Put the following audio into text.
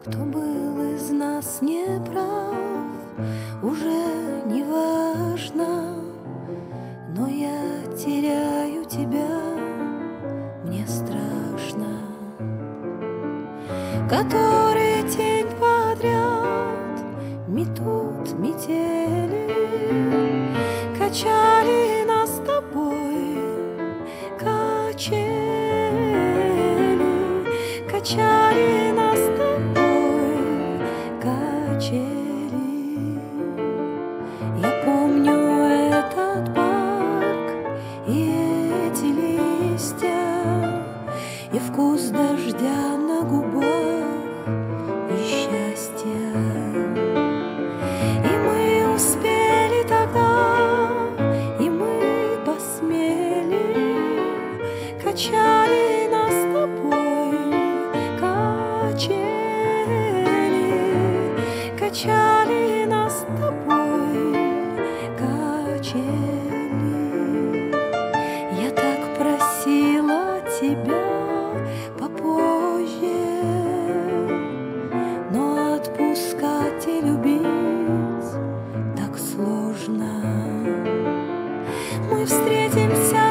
Кто был из нас неправ, уже не важно, но я теряю тебя, мне страшно. Который день подряд метут метели, качали нас с тобой, качели, качали нас с тобой, качели. Я помню этот парк и эти листья, и вкус дождя на губах, и счастья. И мы успели тогда, и мы посмели, качали нас с тобой, качели, качали нас с тобой, качели. Я так просила тебя попозже, но отпускать и любить так сложно. Мы встретимся